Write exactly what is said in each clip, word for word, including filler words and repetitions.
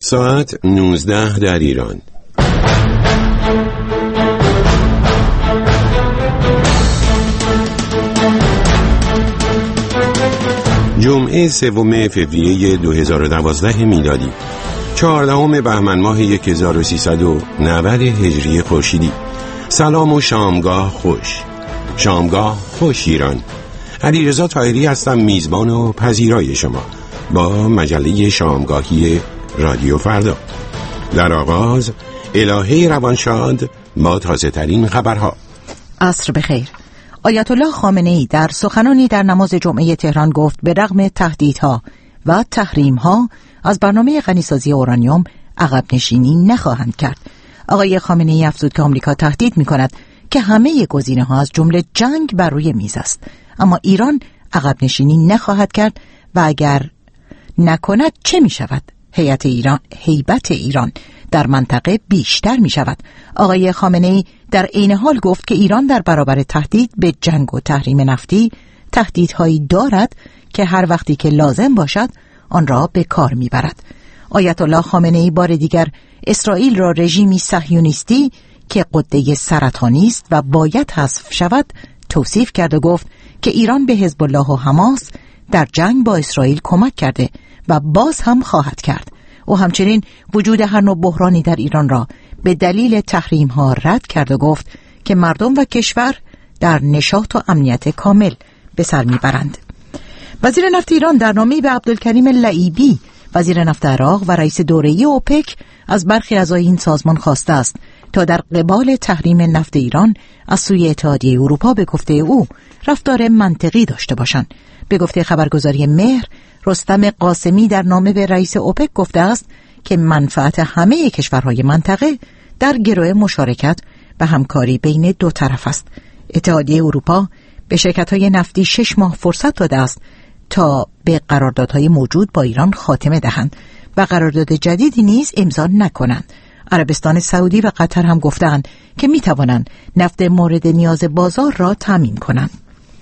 ساعت نوزده در ایران. جمعه سوم فوریه دو هزار و دوازده میلادی، چهاردهم بهمن ماه هزار و سیصد و نود هجری خورشیدی. سلام و شامگاه خوش. شامگاه خوش ایران. علیرضا طاهری هستم، میزبان و پذیرای شما با مجله شامگاهی رادیو فردا. در آغاز الهه روانشاد با تازه ترین خبرها. عصر بخیر. آیت الله خامنه ای در سخنانی در نماز جمعه تهران گفت به رغم تهدیدها و تحریم‌ها از برنامه غنیسازی اورانیوم عقب نشینی نخواهند کرد. آقای خامنه ای افزود که آمریکا تهدید می‌کند که همه گزینه‌ها از جمله جنگ بر روی میز است، اما ایران عقب نشینی نخواهد کرد و اگر نکند چه می‌شود؟ هیئت ایران، هیبت ایران در منطقه بیشتر می شود. آقای خامنه ای در عین حال گفت که ایران در برابر تهدید به جنگ و تحریم نفتی تهدیدهایی دارد که هر وقتی که لازم باشد آن را به کار می برد. آیت الله خامنه ای بار دیگر اسرائیل را رژیمی صهیونیستی که غده سرطانی است و باید حذف شود توصیف کرد و گفت که ایران به حزب الله و حماس در جنگ با اسرائیل کمک کرده و باز هم خواهد کرد. او همچنین وجود هر نوع بحرانی در ایران را به دلیل تحریم ها رد کرد و گفت که مردم و کشور در نشاط و امنیت کامل به سر میبرند. وزیر نفت ایران در نامه‌ای به عبدالکریم لعیبی وزیر نفت عراق و رئیس دوره‌ای اوپک از برخی اعضای این سازمان خواسته است تا در قبال تحریم نفت ایران از سوی اتحادیه اروپا به گفته او رفتار منطقی داشته باشند. به گفته خبرگزاری مهر، رستم قاسمی در نامه به رئیس اوپک گفته است که منفعت همه کشورهای منطقه در گروه مشارکت و همکاری بین دو طرف است. اتحادیه اروپا به شرکت‌های نفتی شش ماه فرصت داده است تا به قراردادهای موجود با ایران خاتمه دهند و قرارداد جدیدی نیز امضا نکنند. عربستان سعودی و قطر هم گفتند که می‌توانند نفت مورد نیاز بازار را تامین کنند.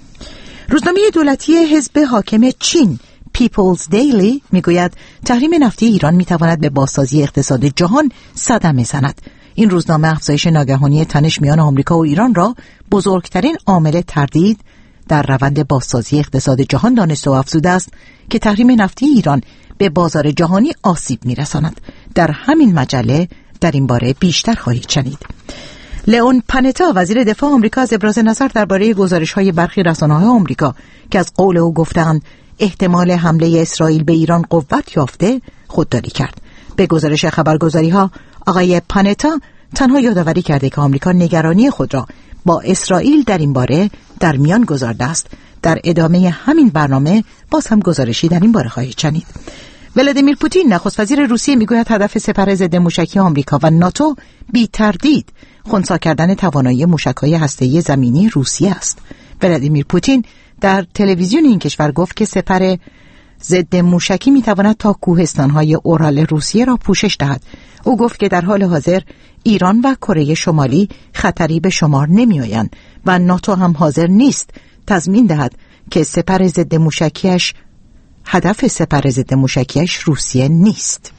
روزنامه دولتی حزب حاکم چین پیپلز دیلی میگوید تحریم نفتی ایران میتواند به بازسازی اقتصاد جهان صدمه زند. این روزنامه افزایش ناگهانی تنش میان آمریکا و ایران را بزرگترین عامل تردید در روند بازسازی اقتصاد جهان دانسته و افزوده است که تحریم نفتی ایران به بازار جهانی آسیب میرساند. در همین مجله در این باره بیشتر خواهید شنید. لئون پانتا وزیر دفاع آمریکا از ابراز نظر درباره گزارش‌های برخی رسانه‌های آمریکا که از قول او گفتند احتمال حمله اسرائیل به ایران قوت یافته خودداری کرد. به گزارش خبرگزاری‌ها آقای پانتا تنها یادآوری کرده که آمریکا نگرانی خود را با اسرائیل در این باره در میان گذارده است. در ادامه همین برنامه باز هم گزارشی در این باره خواهید شنید. ولادیمیر پوتین نخست وزیر روسیه میگوید هدف سپر ضد موشکی آمریکا و ناتو بی تردید خنثی کردن توانایی موشک‌های هسته‌ای زمینی روسیه است. ولادیمیر پوتین در تلویزیون این کشور گفت که سپر ضد موشکی میتواند تا کوهستان‌های اورال روسیه را پوشش دهد. او گفت که در حال حاضر ایران و کره شمالی خطری به شمار نمی‌آیند و ناتو هم حاضر نیست تضمین دهد که سپر ضد موشکیش هدف سپر ضد موشکیش روسیه نیست.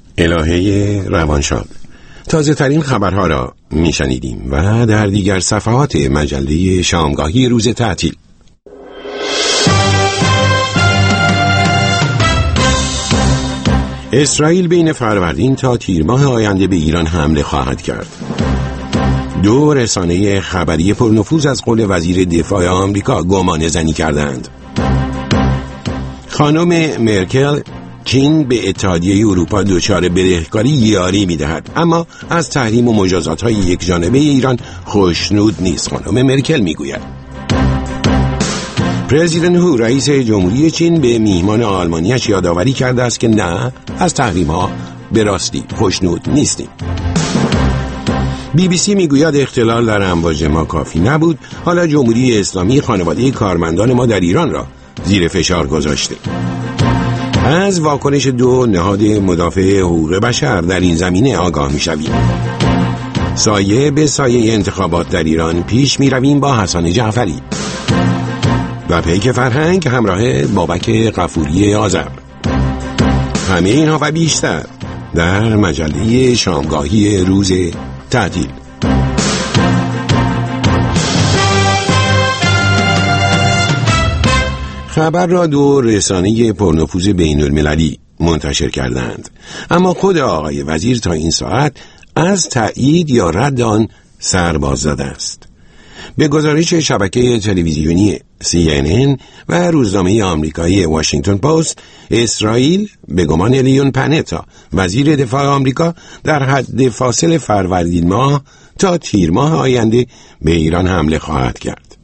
الهه روانشاد. تازه ترین خبرها را میشنیدیم و در دیگر صفحات مجله شامگاهی روز تعطیل. اسرائیل بین فروردین تا تیر ماه آینده به ایران حمله خواهد کرد. دو رسانه خبری پرنفوذ از قول وزیر دفاع آمریکا گمان زنی کردند. خانم مرکل چین به اتحادیه اروپا دچار بدهکاری یاری می‌دهد، اما از تحریم و مجازات‌های یکجانبه ایران خوشنود نیست. خانم مرکل می‌گوید پرزیدنت هو رئیس جمهوری چین به میهمان آلمانیش یادآوری کرده است که نه، از تحریم‌ها به راستی خوشنود نیستیم. بی بی سی میگوید اختلال در امواج ما کافی نبود، حالا جمهوری اسلامی خانواده کارمندان ما در ایران را زیر فشار گذاشته. از واکنش دو نهاد مدافع حقوق بشر در این زمینه آگاه می‌شویم. سایه به سایه انتخابات در ایران پیش می‌رویم با حسن جعفری و پیک فرهنگ همراه بابک غفوری آذر. همه اینها و بیشتر در مجله شامگاهی روز تعطیل. خبر را دو رسانه پرنفوذ بین المللی منتشر کردند، اما خود آقای وزیر تا این ساعت از تایید یا رد آن سر باز زده است. به گزارش شبکه تلویزیونی سی ان ان و روزنامه آمریکایی واشنگتن پست، اسرائیل به گمان لیون پانتا وزیر دفاع آمریکا در حد فاصل فروردین ماه تا تیر ماه آینده به ایران حمله خواهد کرد.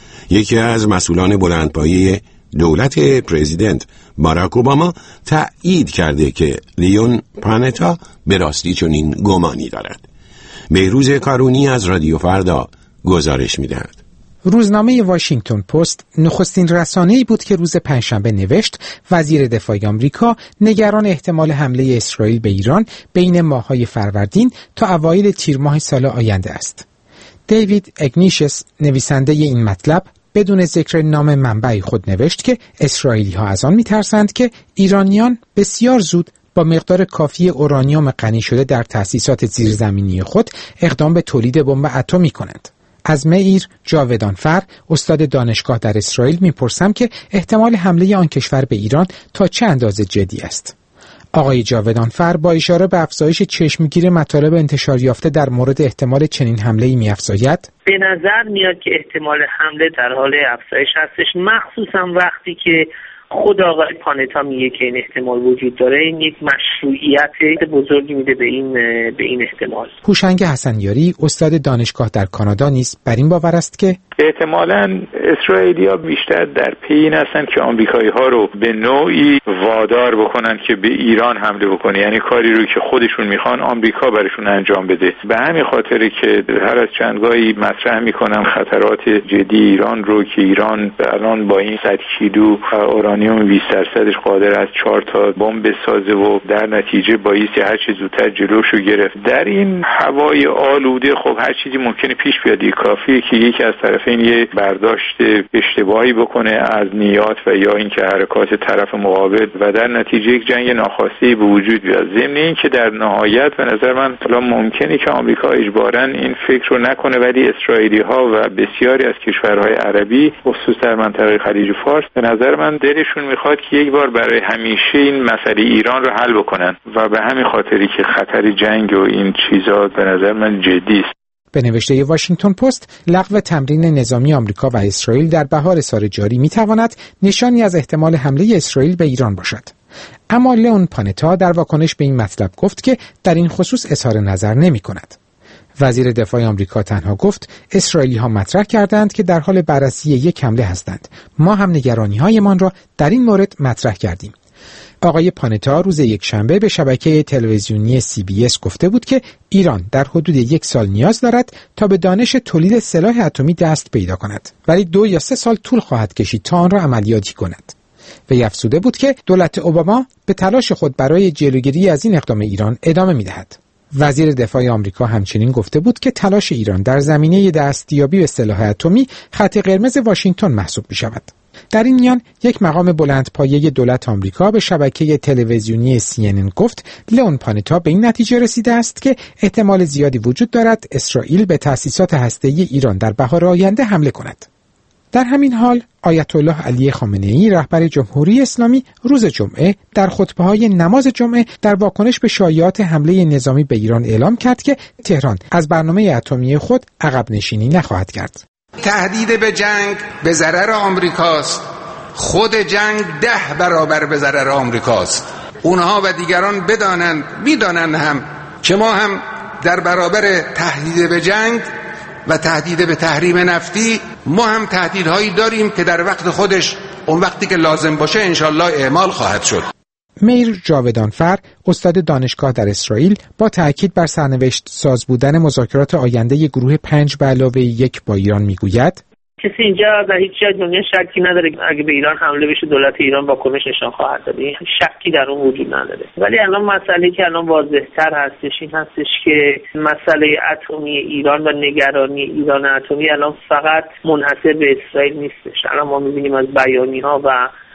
یکی از مسئولان بلندپایه دولت پرزیدنت باراک اوباما تأیید کرده که لیون پانتا به راستی چنین گمانی دارد. بهروز کارونی از رادیو فردا گزارش می‌دهد. روزنامه واشنگتن پست نخستین رسانه‌ای بود که روز پنجشنبه نوشت وزیر دفاع آمریکا نگران احتمال حمله اسرائیل به ایران بین ماه‌های فروردین تا اوایل تیر ماه سال آینده است. دیوید اگنیشس نویسنده این مطلب بدون ذکر نام منبع خود نوشت که اسرائیلی‌ها از آن می‌ترسند که ایرانیان بسیار زود با مقدار کافی اورانیوم غنی شده در تأسیسات زیرزمینی خود اقدام به تولید بمب اتمی کنند. از مئیر جاودانفر، استاد دانشگاه در اسرائیل، میپرسم که احتمال حمله آن کشور به ایران تا چه اندازه جدی است. آقای جاودانفر با اشاره به افزایش چشمگیر مطالب انتشار یافته در مورد احتمال چنین حمله‌ای می‌افزاید: به نظر میاد که احتمال حمله در حال افزایش هستش، مخصوصا وقتی که خود آقای پانتا میگه که این احتمال وجود داره. این یک مشروعیت بزرگی میده به این به این احتمال. هوشنگ حسنیاری، استاد دانشگاه در کانادا، نیز بر این باور است که احتمالاً اسرائیلی‌ها بیشتر در پی این هستند که آمریکایی‌ها رو به نوعی وادار بکنن که به ایران حمله بکنه، یعنی کاری رو که خودشون میخوان آمریکا براشون انجام بده. به همین خاطره که هر از چندگاهی مطرح میکنن خطرات جدی ایران رو که ایران الان با این صد کیلو اورانیوم بیست درصدش قادر است چهار تا بمب بسازه و در نتیجه بایستی هر چه زودتر جلوشو گرفت. در این هوای آلوده خب هر چیزی ممکنه پیش بیاد. کافیه که یکی از طرفین یه برداشت اشتباهی بکنه از نیات و یا اینکه حرکات طرف مقابل و در نتیجه یک جنگ ناخواسته به وجود بیاد. ضمن این که در نهایت به نظر من حالا ممکنه که آمریکا اجباراً این فکر رو نکنه، ولی اسرائیلی‌ها و بسیاری از کشورهای عربی خصوصا در منطقه خلیج فارس به نظر من دلشون میخواد که یک بار برای همیشه این مسئله ایران رو حل بکنن و به همین خاطری که خطر جنگ و این چیزا به نظر من جدی است. به نوشته واشنگتن پست، لغو تمرین نظامی آمریکا و اسرائیل در بهار سال جاری میتواند نشانی از احتمال حمله اسرائیل به ایران باشد. اما لیون پانتا در واکنش به این مطلب گفت که در این خصوص اظهار نظر نمی کند. وزیر دفاع آمریکا تنها گفت اسرائیلی‌ها مطرح کردند که در حال بررسی یک حمله هستند. ما هم نگرانی‌هایمان را در این مورد مطرح کردیم. آقای پانتا روز یکشنبه به شبکه تلویزیونی سی بی اس گفته بود که ایران در حدود یک سال نیاز دارد تا به دانش تولید سلاح اتمی دست پیدا کند، ولی دو یا سه سال طول خواهد کشید تا آن را عملیاتی کند. و افزوده بود که دولت اوباما به تلاش خود برای جلوگیری از این اقدام ایران ادامه می‌دهد. وزیر دفاع آمریکا همچنین گفته بود که تلاش ایران در زمینه دستیابی به سلاح اتمی خط قرمز واشنگتن محسوب می‌شود. در این میان یک مقام بلندپایه دولت آمریکا به شبکه تلویزیونی سی ان ان گفت لیون پانتا به این نتیجه رسیده است که احتمال زیادی وجود دارد اسرائیل به تأسیسات هسته‌ای ایران در بهار آینده حمله کند. در همین حال آیت الله علی خامنه‌ای رهبر جمهوری اسلامی روز جمعه در خطبه‌های نماز جمعه در واکنش به شایعات حمله نظامی به ایران اعلام کرد که تهران از برنامه اتمی خود عقب نشینی نخواهد کرد. تهدید به جنگ به ضرر آمریکاست، خود جنگ ده برابر به ضرر آمریکاست. اونها و دیگران بدانند میدانند هم که ما هم در برابر تهدید به جنگ و تهدید به تحریم نفتی ما هم تهدیدهایی داریم که در وقت خودش اون وقتی که لازم باشه انشالله اعمال خواهد شد. میر جاودانفر، استاد دانشگاه در اسرائیل، با تأکید بر سرنوشت ساز بودن مذاکرات آینده ی گروه پنج به علاوه یک با ایران میگوید کسی اینجا در هیچ جای دنیا شکی نداره اگه به ایران حمله بشه دولت ایران واکنش نشان خواهد داد. شکی در اون وجود نداره. ولی الان مسئله که الان واضح‌تر هستش این هستش که مسئله اتمی ایران و نگرانی ایران اتمی الان فقط منحصر به اسرائیل نیستش. الان ما می‌بینیم از بیانیه‌ها و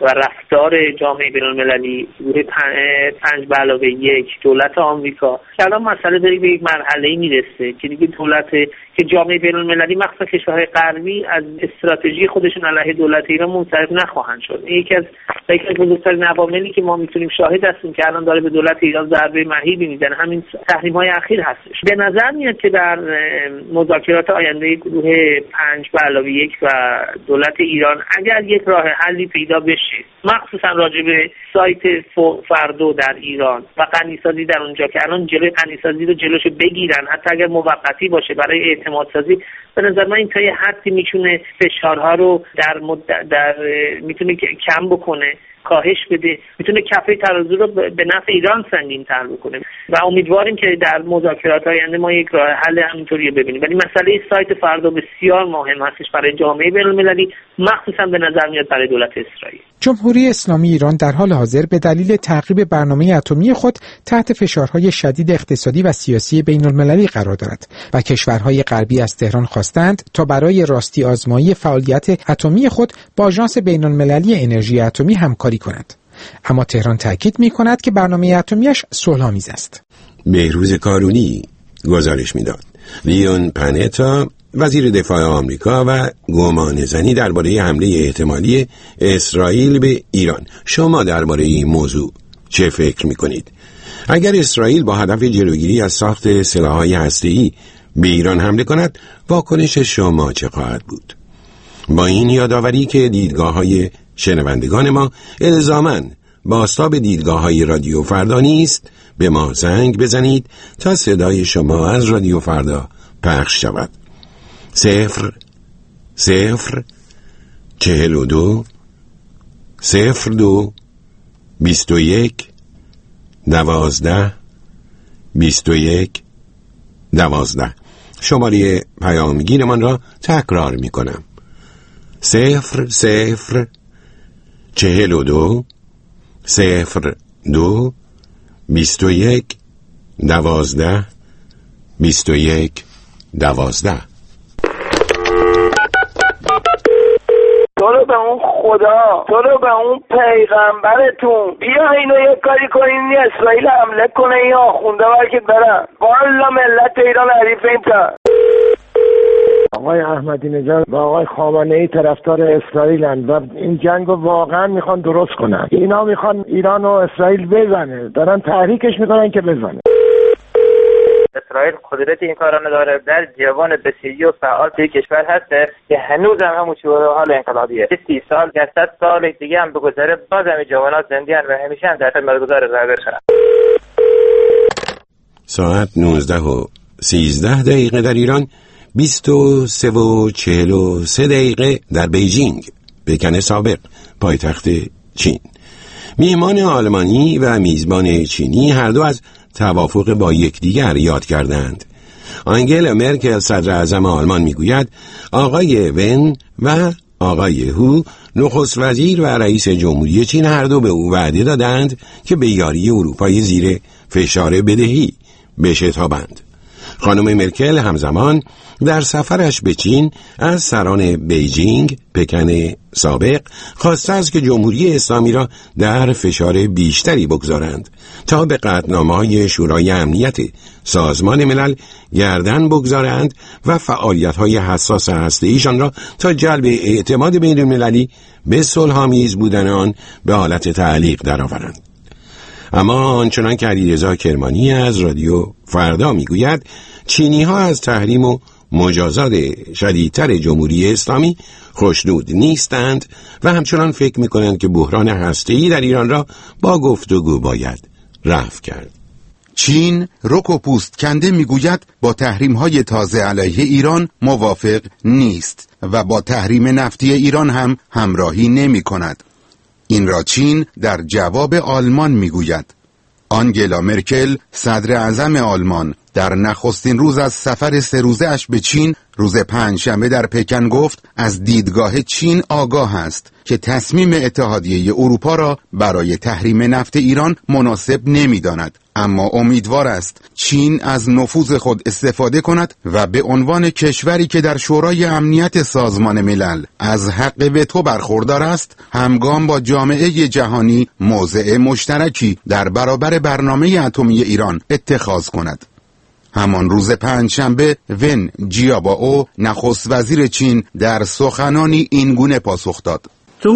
و رفتار جامعه بین‌المللی، گروه پنج به علاوه یک، دولت آمریکا که الان مسئله داره به یک مرحله‌ای میرسه که دیگه دولت که جامعه بین‌المللی مخصوصا کشورهای غربی از استراتژی خودشون علیه دولت ایران منصرف نخواهند شد. این یکی از یکی از بزرگترین عواملی که ما میتونیم شاهد هستیم که الان داره به دولت ایران ضربه مهیبی میزنه همین تحریم‌های اخیر هستش. به نظر میاد که در مذاکرات آینده گروه پنج به علاوه یک و دولت ایران اگر یک راه حلی پیدا بشه، مخصوصا راجع به سایت فردو در ایران و غنیسازی در اونجا که الان جلوی غنیسازی رو جلوشو بگیرن، حتی اگر موقتی باشه برای اعتماد سازی، به نظر من این تا یه حدی میتونه فشارها رو در مد... در میتونه کم بکنه، کاهش بده، میتونه کفه ترازو رو به نفع ایران سنگین تر بکنه و امیدواریم که در مذاکرات آینده ما یک راه حل همینطوری ببینیم. ولی مسئله سایت فردا بسیار مهم هستش برای جامعه بین‌المللی، مخصوصا به نظر میاد برای دولت اسرائیل. جمهوری اسلامی ایران در حال حاضر به دلیل تعقیب برنامه اتمی خود تحت فشارهای شدید اقتصادی و سیاسی بین‌المللی قرار دارد و کشورهای غربی از تهران خواستند تا برای راستی آزمایی فعالیت اتمی خود با آژانس بین‌المللی انرژی اتمی همکاری کند. اما تهران تاکید می‌کند که برنامه اتمیش صلح‌آمیز است. بهروز کارونی گزارش می‌داد. لیون پانتا وزیر دفاع آمریکا و گمانه‌زنی درباره حمله احتمالی اسرائیل به ایران. شما درباره این موضوع چه فکر می‌کنید؟ اگر اسرائیل با هدف جلوگیری از ساخت سلاح‌های هسته‌ای به ایران حمله کند، واکنش شما چه خواهد بود؟ با این یادآوری که دیدگاه‌های شنوندگان ما الزاماً بازتاب دیدگاه‌های رادیو فردا نیست، به ما زنگ بزنید تا صدای شما از رادیو فردا پخش شود. صفر صفر چهل و دو صفر دو بیست و یک دوازده بیست و یک دوازده. شماره پیامگیرمان را تکرار می کنم. صفر صفر چهل و دو صفر دو بیست و یک دوازده بیست و یک دوازده. تو رو به اون خدا، تو رو به اون پیغمبرتون، بیا اینو یک کاری کنین این اسرائیل حمله کنه، این آخونده برکت برن والا ملت ایران حریف این تا. آقای احمدی نژاد و آقای خامنه‌ای طرفدار اسرائیلن و این جنگ رو واقعا میخوان درست کنن. اینا میخوان ایران و اسرائیل بزنه، دارن تحریکش میکنن که بزنه. اسرائیل قدرت این کارا نداره، در جوان بسیاری و فعال توی کشور هسته که هنوز هم همون شروع حال انقلابیه. سی سال یا صد سال دیگه هم بگذره باز هم جوانات زنده ان و همیشه هم در خدمتگزار رهبر شدن. ساعت نوزده و سیزده دقیقه در ایران، بیست و سه و چهل و سه دقیقه در بیجینگ، پکن سابق، پایتخت چین. میهمان آلمانی و میزبان چینی هر دو از توافق با یکدیگر یاد کردند. آنگلا مرکل صدر اعظم آلمان میگوید آقای ون و آقای هو نخست وزیر و رئیس جمهوری چین هر دو به او وعده دادند که به یاری اروپای زیر فشار بدهی بشتابند. خانم مرکل همزمان در سفرش به چین از سران بیجینگ، پکن سابق، خواسته است که جمهوری اسلامی را در فشار بیشتری بگذارند تا به قطعنامه‌های شورای امنیت سازمان ملل گردن بگذارند و فعالیت‌های حساس هسته‌ایشان را تا جلب اعتماد بین المللی به صلح‌آمیز بودن آن به حالت تعلیق درآورند. اما آنچنان که علیرضا کرمانی از رادیو فردا میگوید، چینی ها از تحریم و مجازات شدیدتر جمهوری اسلامی خوشنود نیستند و همچنان فکر میکنند که بحران هسته‌ای در ایران را با گفتگو باید رفع کرد. چین رک و پوست کنده میگوید با تحریم های تازه علیه ایران موافق نیست و با تحریم نفتی ایران هم همراهی نمی کند. این را چین در جواب آلمان میگوید. آنگلا مرکل صدر اعظم آلمان در نخستین روز از سفر سه روزه اش به چین روز پنجشنبه در پکن گفت از دیدگاه چین آگاه است که تصمیم اتحادیه اروپا را برای تحریم نفت ایران مناسب نمی‌داند، اما امیدوار است چین از نفوذ خود استفاده کند و به عنوان کشوری که در شورای امنیت سازمان ملل از حق وتو برخوردار است، همگام با جامعه جهانی موضع مشترکی در برابر برنامه اتمی ایران اتخاذ کند. همان روز پنجشنبه ون جیابائو نخست وزیر چین در سخنانی این گونه پاسخ داد: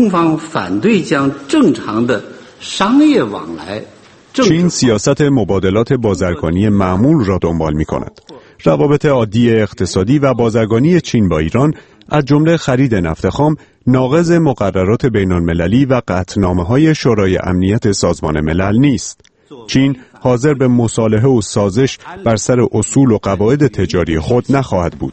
چین سیاست مبادلات بازرگانی معمول را دنبال می کند. روابط عادی اقتصادی و بازرگانی چین با ایران از جمله خرید نفت خام ناقض مقررات بین المللی و قطعنامه‌های شورای امنیت سازمان ملل نیست. چین حاضر به مصالحه و سازش بر سر اصول و قواعد تجاری خود نخواهد بود.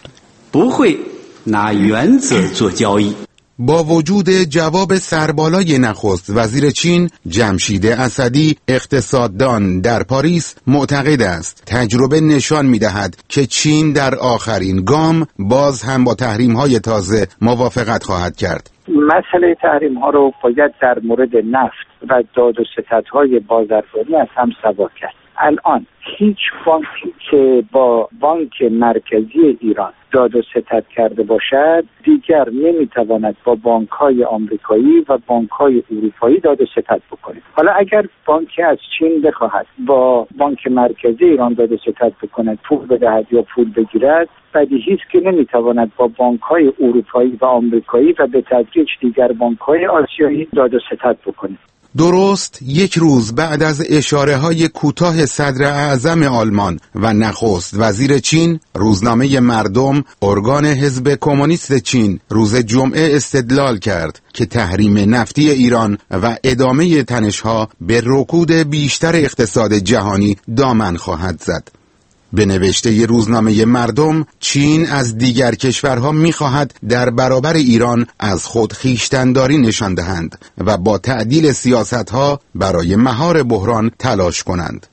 با وجود جواب سربالای نخست وزیر چین جمشید اسدی، اقتصاددان در پاریس معتقد است تجربه نشان می‌دهد که چین در آخرین گام باز هم با تحریم‌های تازه موافقت خواهد کرد. مسئله تحریم ها رو باید در مورد نفت و داد و ستدهای بازرگانی از هم سوا کرد. الان هیچ بانکی که با بانک مرکزی ایران داد و ستد کرده باشد دیگر نمیتواند با بانک های آمریکایی و بانک های اروپایی داد و ستد بکنه. حالا اگر بانکی از چین بخواهد با بانک مرکزی ایران داد و ستد بکند، پول بدهد یا پول بگیرد، بدیهی است که نمیتواند با بانک های اروپایی و آمریکایی و به تدریج دیگر بانک های آسیایی داد و ستد بکنه. درست یک روز بعد از اشاره‌های کوتاه صدر اعظم آلمان و نخست وزیر چین، روزنامه مردم، ارگان حزب کمونیست چین، روز جمعه استدلال کرد که تحریم نفتی ایران و ادامه تنش‌ها به رکود بیشتر اقتصاد جهانی دامن خواهد زد. به نوشته روزنامه مردم، چین از دیگر کشورها می‌خواهد در برابر ایران از خود خویشتن‌داری نشان دهند و با تعدیل سیاست‌ها برای مهار بحران تلاش کنند.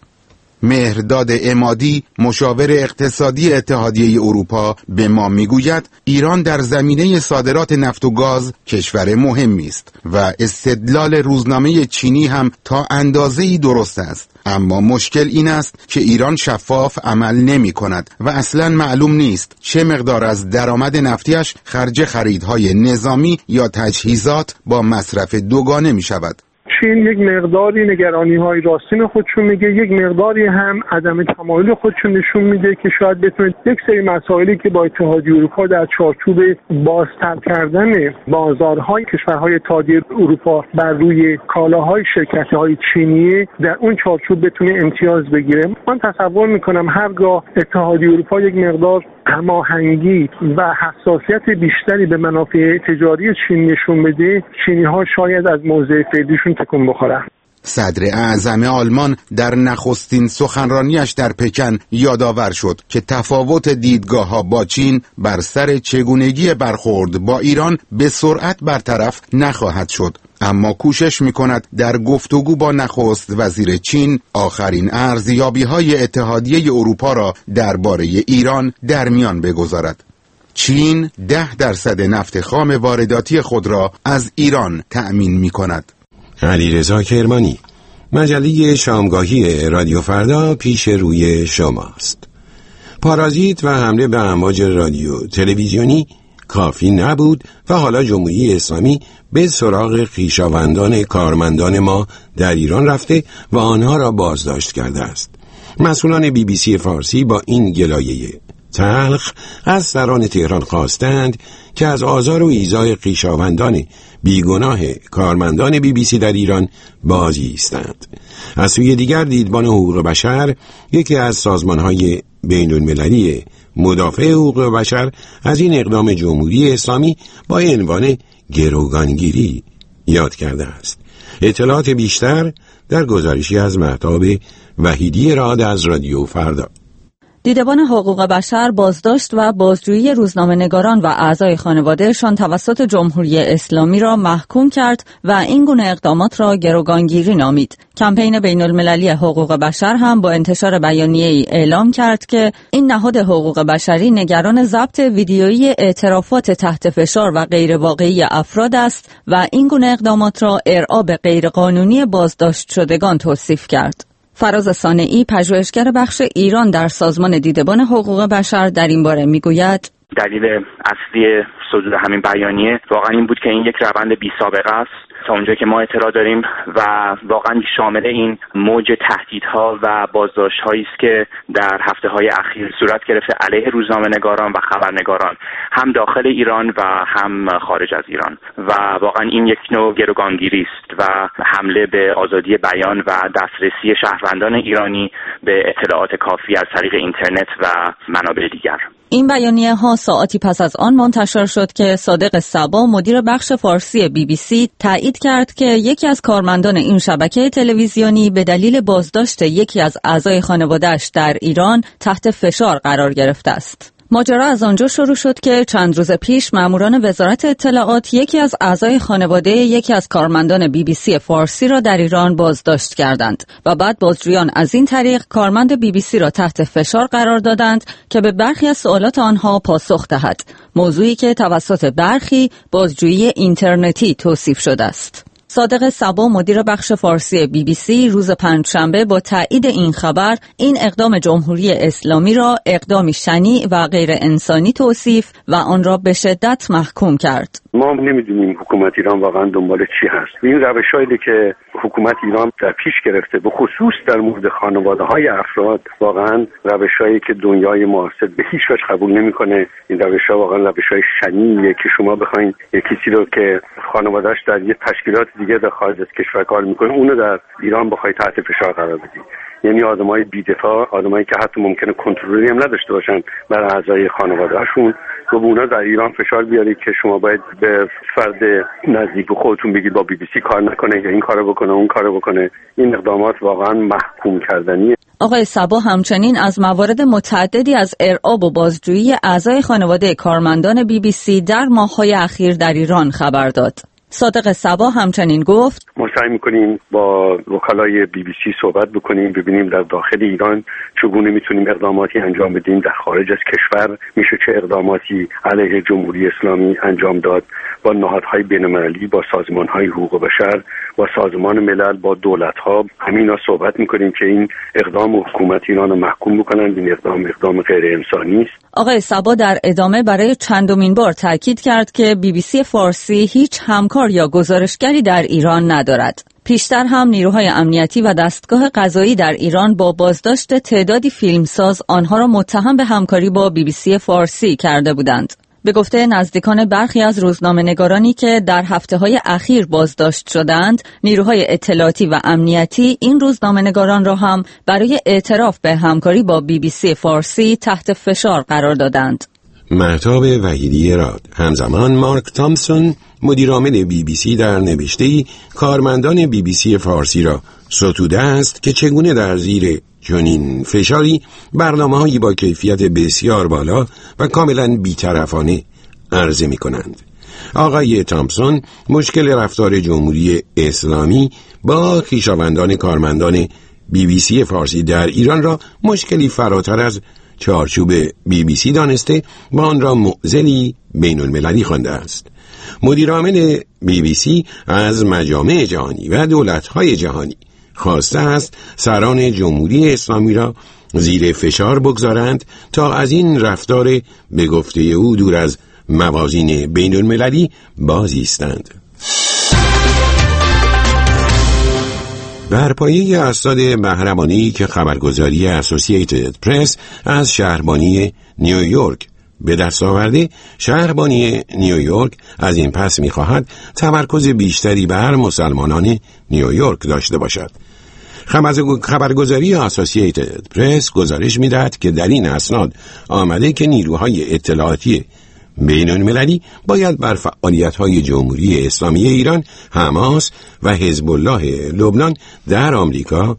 مهرداد عمادی، مشاور اقتصادی اتحادیه اروپا، به ما میگوید ایران در زمینه صادرات نفت و گاز کشور مهمی است و استدلال روزنامه چینی هم تا اندازه‌ای درست است، اما مشکل این است که ایران شفاف عمل نمی کند و اصلاً معلوم نیست چه مقدار از درآمد نفتیش خرج خریدهای نظامی یا تجهیزات با مصرف دوگانه می شود. چین یک مقداری نگرانی های راستین خودشون میگه، یک مقداری هم عدم تمایل خودشون نشون میده که شاید بتونه یک سری مسائلی که با اتحادیه اروپا در چارچوب بازتر کردن بازارهای کشورهای اتحادیه اروپا بر روی کالاهای شرکت‌های چینی در اون چارچوب بتونه امتیاز بگیره. من تصور میکنم هرگاه اتحادیه اروپا یک مقدار هماهنگی و حساسیت بیشتری به منافع تجاری چین نشون بده، چینی‌ها شاید از موضع فعلیشون تکون بخورن. صدر اعظم آلمان در نخستین سخنرانیش در پکن یادآور شد که تفاوت دیدگاه‌ها با چین بر سر چگونگی برخورد با ایران به سرعت برطرف نخواهد شد، اما کوشش می‌کند در گفتگو با نخست وزیر چین آخرین ارزیابی‌های اتحادیه اروپا را درباره ایران در میان بگذارد. چین ده درصد نفت خام وارداتی خود را از ایران تأمین می‌کند. علیرضا کرمانی، مجله شامگاهی رادیو فردا پیش روی شماست. پارازیت و حمله به امواج رادیو تلویزیونی کافی نبود و حالا جمهوری اسلامی به سراغ خویشاوندان کارمندان ما در ایران رفته و آنها را بازداشت کرده است. مسئولان بی بی سی فارسی با این گلایه تلخ از سران تهران خواستند که از آزار و ایذای خویشاوندان بیگناه کارمندان بی بی سی در ایران بازی ایستند. از سوی دیگر دیدبان حقوق بشر، یکی از سازمان‌های بین المللی مدافع حقوق بشر، از این اقدام جمهوری اسلامی با عنوان گروگانگیری یاد کرده است. اطلاعات بیشتر در گزارشی از مهتاب وحیدی راد از رادیو فردا. دیدبان حقوق بشر بازداشت و بازجویی روزنامه‌نگاران و اعضای خانوادهشان توسط جمهوری اسلامی را محکوم کرد و این گونه اقدامات را گروگانگیری نامید. کمپین بین‌المللی حقوق بشر هم با انتشار بیانیه‌ای اعلام کرد که این نهاد حقوق بشری نگران ضبط ویدیویی اعترافات تحت فشار و غیرواقعی افراد است و این گونه اقدامات را ارعاب غیرقانونی بازداشت شدگان توصیف کرد. فراز صانعی، پژوهشگر بخش ایران در سازمان دیدبان حقوق بشر، در این باره میگوید دلیل اصلی صدور همین بیانیه واقعا این بود که این یک روند بی سابقه است تا اونجایی که ما اطلاع داریم و واقعا شامل این موج تهدیدها و بازداشت‌هایی است که در هفته‌های اخیر صورت گرفته علیه روزنامه‌نگاران و خبرنگاران، هم داخل ایران و هم خارج از ایران، و واقعا این یک نوع گروگانگیری است و حمله به آزادی بیان و دسترسی شهروندان ایرانی به اطلاعات کافی از طریق اینترنت و منابع دیگر. این بیانیه ها ساعتی پس از آن منتشر شد که صادق صبا، مدیر بخش فارسی بی بی سی، تایید کرد که یکی از کارمندان این شبکه تلویزیونی به دلیل بازداشت یکی از اعضای خانواده‌اش در ایران تحت فشار قرار گرفته است. ماجرا از آنجا شروع شد که چند روز پیش ماموران وزارت اطلاعات یکی از اعضای خانواده یکی از کارمندان بی بی سی فارسی را در ایران بازداشت کردند و بعد بازجویان از این طریق کارمند بی بی سی را تحت فشار قرار دادند که به برخی از سوالات آنها پاسخ دهد، موضوعی که توسط برخی بازجویی اینترنتی توصیف شده است. صادق صبا، مدیر بخش فارسی بی بی سی، روز پنجشنبه با تایید این خبر این اقدام جمهوری اسلامی را اقدامی شنیع و غیر انسانی توصیف و آن را به شدت محکوم کرد. ما نمیدونیم حکومت ایران واقعا دنبال چی هست. این روش‌هایی که حکومت ایران در پیش گرفته، به خصوص در مورد خانواده‌های افراد، واقعا روش‌هایی که دنیای معاصر به هیچ وجه قبول نمی‌کنه. این روش‌ها واقعا روش‌های شنیعیه که شما بخواید یک کسی رو که خانواده‌اش در یک تشکیلات دیگه در خارج از کشور کار میکنه اونو در ایران بخوای تحت فشار قرار بدی. یعنی آدمای بی‌دفاع، آدمایی که حتی ممکنه کنترلی هم نداشته باشن بر اعضای خانواده‌شون، تو اونا در ایران فشار بیاری که شما باید به فرد نزدیک خودتون بگید با بی بی سی کار نکنه یا این کارو بکنه اون کارو بکنه. این اقدامات واقعا محکوم کردنیه. آقای صبا همچنین از موارد متعددی از ارعاب و بازجویی اعضای خانواده کارمندان بی بی سی در ماه‌های اخیر در ایران خبر داد. صادق صبا همچنین گفت ما سعی میکنیم با وکلای بی بی سی صحبت بکنیم، ببینیم در داخل ایران چگونه میتونیم اقداماتی انجام بدیم، در خارج از کشور میشه چه اقداماتی علیه جمهوری اسلامی انجام داد، با نهادهای بین‌المللی، با سازمانهای حقوق بشر، با سازمان ملل، با دولت‌ها، همینا صحبت میکنیم که این اقدام حکومت ایران رو محکوم بکنن. این اقدام اقدام غیر انسانی است. آقای صبا در ادامه برای چندمین بار تاکید کرد که بی بی سی فارسی هیچ همکار یا گزارشگری در ایران ندارد. پیشتر هم نیروهای امنیتی و دستگاه قضایی در ایران با بازداشت تعدادی فیلمساز آنها را متهم به همکاری با بی بی سی فارسی کرده بودند. به گفته نزدیکان برخی از روزنامه‌نگارانی که در هفته‌های اخیر بازداشت شدند، نیروهای اطلاعاتی و امنیتی این روزنامه‌نگاران را هم برای اعتراف به همکاری با بی بی سی فارسی تحت فشار قرار دادند. مهتاب وحیدی راد. همزمان مارک تامسون، مدیرعامل بی بی سی، در نوشته‌ای کارمندان بی بی سی فارسی را ستوده است که چگونه در زیر چنین فشاری برنامه‌هایی با کیفیت بسیار بالا و کاملا بی‌طرفانه عرضه می‌کنند. آقای تامسون مشکل رفتار جمهوری اسلامی با خویشاوندان کارمندان بی بی سی فارسی در ایران را مشکلی فراتر از چارچوب بی بی سی دانسته و آن را معضلی بین المللی خوانده است. مدیرعامل بی بی سی از مجامع جهانی و دولت‌های جهانی خواسته است سران جمهوری اسلامی را زیر فشار بگذارند تا از این رفتار به گفته او دور از موازین بین المللی باز ایستند. بر پایه اسناد محرمانه‌ای که خبرگزاری اسوسییتد پرس از شهربانی نیویورک به دست آورده، شهربانی نیویورک از این پس می‌خواهد تمرکز بیشتری بر مسلمانان نیویورک داشته باشد. خبرگزاری اسوسییتد پرس گزارش می‌دهد که در این اسناد آمده که نیروهای اطلاعاتی بین‌المللی باید بر فعالیت‌های جمهوری اسلامی ایران، حماس و حزب الله لبنان در آمریکا،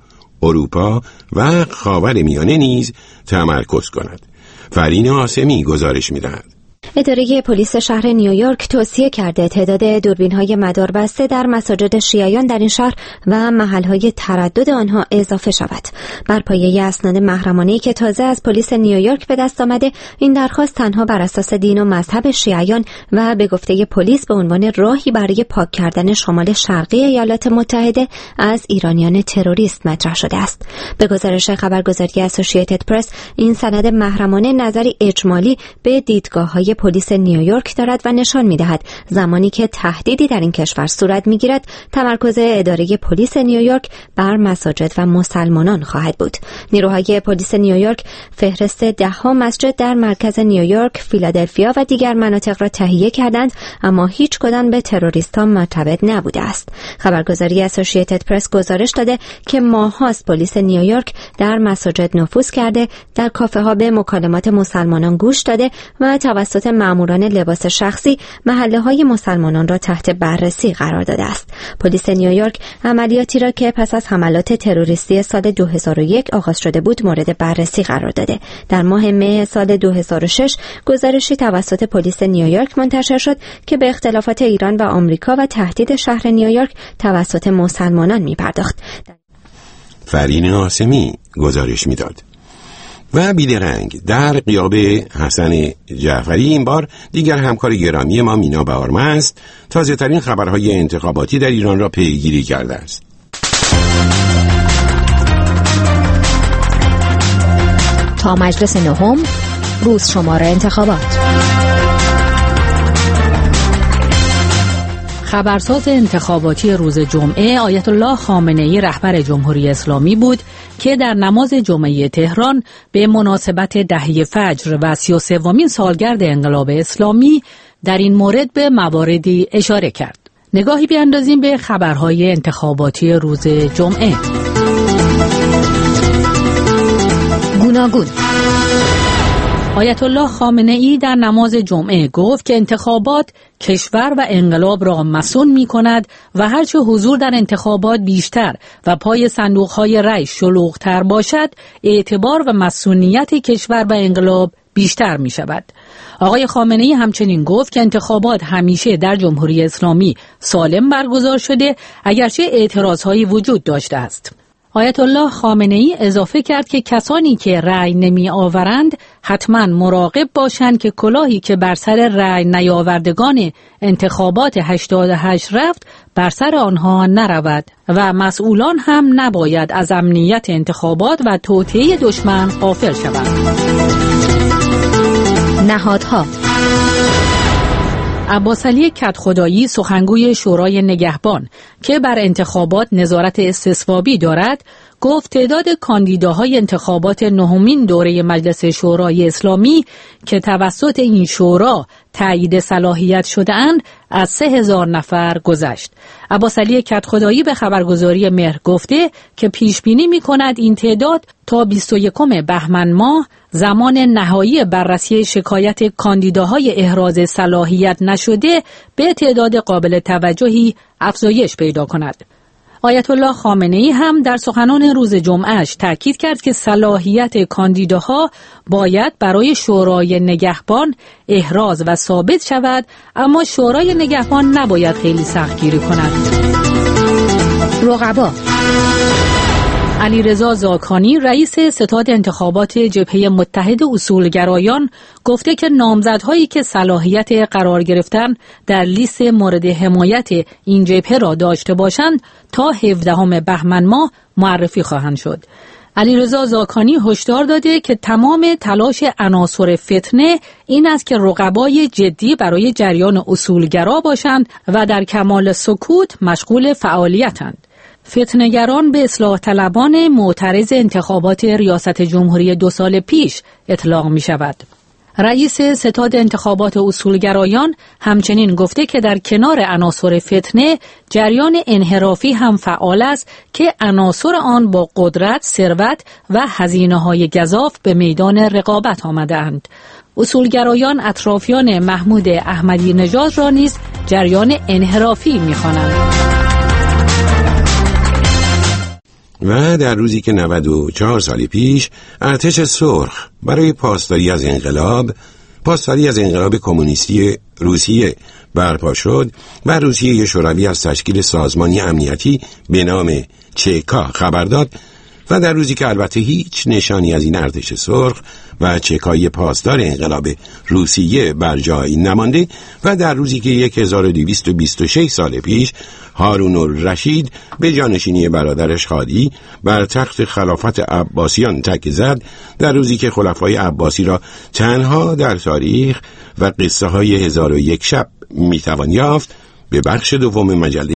اروپا و خاورمیانه نیز تمرکز کند. فرین آسمی گزارش می‌دهد. اداره پلیس شهر نیویورک توصیه کرده تعداد دوربین‌های مداربسته در مساجد شیعیان در این شهر و محل‌های تردد آنها اضافه شود. بر پایه اسناد محرمانه‌ای که تازه از پلیس نیویورک به دست آمده، این درخواست تنها بر اساس دین و مذهب شیعیان و به گفته پلیس به عنوان راهی برای پاک کردن شمال شرقی ایالات متحده از ایرانیان تروریست مطرح شده است. به گزارش خبرگزاری اسوسییتد پرس، این سند محرمانه نظری اجمالی به دیدگاه‌های پلیس نیویورک دارد و نشان می‌دهد زمانی که تهدیدی در این کشور صورت می‌گیرد، تمرکز اداره پلیس نیویورک بر مساجد و مسلمانان خواهد بود. نیروهای پلیس نیویورک فهرست ده‌ها مسجد در مرکز نیویورک، فیلادلفیا و دیگر مناطق را تهیه کردند، اما هیچ کدام به تروریستان مرتبط نبوده است. خبرگزاری اسوسییتد پرس گزارش داده که ماه‌هاست پلیس نیویورک در مساجد نفوذ کرده، در کافه‌ها به مکالمات مسلمانان گوش داده و توسط ماموران لباس شخصی محله‌های مسلمانان را تحت بررسی قرار داده است. پلیس نیویورک عملیاتی را که پس از حملات تروریستی سال دو هزار و یک آغاز شده بود مورد بررسی قرار داده. در ماه مه سال دو هزار و شش گزارشی توسط پلیس نیویورک منتشر شد که به اختلافات ایران و آمریکا و تهدید شهر نیویورک توسط مسلمانان می‌پرداخت. فرین آسمی گزارش می‌داد. و بیدرنگ در غیاب حسن جعفری این بار دیگر همکار گرامی ما مینا بهارمه است تازه ترین خبرهای انتخاباتی در ایران را پیگیری کرده است. تا مجلس نهم، روز شمار انتخابات. خبرساز انتخاباتی روز جمعه آیت الله خامنه‌ای رهبر جمهوری اسلامی بود که در نماز جمعه تهران به مناسبت دهه فجر و سی و سومین سالگرد انقلاب اسلامی در این مورد به مواردی اشاره کرد. نگاهی بیاندازیم به خبرهای انتخاباتی روز جمعه. گوناگون. آیت الله خامنه‌ای در نماز جمعه گفت که انتخابات کشور و انقلاب را مصون می کند و هرچه حضور در انتخابات بیشتر و پای صندوق‌های رای شلوغ‌تر باشد، اعتبار و مصونیت کشور و انقلاب بیشتر می شود. آقای خامنه‌ای همچنین گفت که انتخابات همیشه در جمهوری اسلامی سالم برگزار شده، اگرچه اعتراض‌هایی وجود داشته است. آیت الله خامنه‌ای اضافه کرد که کسانی که رأی نمی آورند حتما مراقب باشند که کلاهی که بر سر رأی نیاوردگان انتخابات هشتاد و هشت رفت بر سر آنها نرود و مسئولان هم نباید از امنیت انتخابات و توطئه دشمن غافل شوند. نهادها. عباسعلی کدخدایی سخنگوی شورای نگهبان که بر انتخابات نظارت استصوابی دارد گفت تعداد کاندیداهای انتخابات نهمین دوره مجلس شورای اسلامی که توسط این شورا تایید صلاحیت شده‌اند از سه هزار نفر گذشت. عباسعلی کدخدایی به خبرگزاری مهر گفته که پیش بینی می‌کند این تعداد تا بیست و یکم بهمن ماه زمان نهایی بررسی شکایت کاندیداهای احراز صلاحیت نشده به تعداد قابل توجهی افزایش پیدا کند. آیت الله خامنه‌ای هم در سخنان روز جمعهش تاکید کرد که صلاحیت کاندیداها باید برای شورای نگهبان احراز و ثابت شود، اما شورای نگهبان نباید خیلی سختگیری کند. رقبا. علیرضا زاکانی رئیس ستاد انتخابات جبهه متحد اصولگرایان گفته که نامزدهایی که صلاحیت قرار گرفتن در لیست مورد حمایت این جبهه را داشته باشند تا هفدهم بهمن ماه معرفی خواهند شد. علیرضا زاکانی هشدار داده که تمام تلاش عناصر فتنه این است که رقبای جدی برای جریان اصولگرا باشند و در کمال سکوت مشغول فعالیتند. فتنه‌گران به اصلاح طلبان معترض انتخابات ریاست جمهوری دو سال پیش اطلاق می شود. رئیس ستاد انتخابات اصولگرایان همچنین گفته که در کنار عناصر فتنه جریان انحرافی هم فعال است که عناصر آن با قدرت، ثروت و هزینه‌های گزاف به میدان رقابت آمده‌اند. اصولگرایان اطرافیان محمود احمدی نژاد را نیز جریان انحرافی می‌خوانند. و در روزی که نود و چهار سال پیش ارتش سرخ برای پاسداری از انقلاب پاسداری از انقلاب کمونیستی روسیه برپا شد و روسیه شوروی از تشکیل سازمانی امنیتی به نام چکا خبر داد و در روزی که البته هیچ نشانی از این ارتش سرخ و چکای پاسدار انقلاب روسیه بر جای نمانده و در روزی که هزار و دویست و بیست و شش سال پیش هارون الرشید به جانشینی برادرش هادی بر تخت خلافت عباسیان تکیه زد، در روزی که خلفای عباسی را تنها در تاریخ و قصه های هزار و یک شب میتوان یافت، به بخش دوم مجله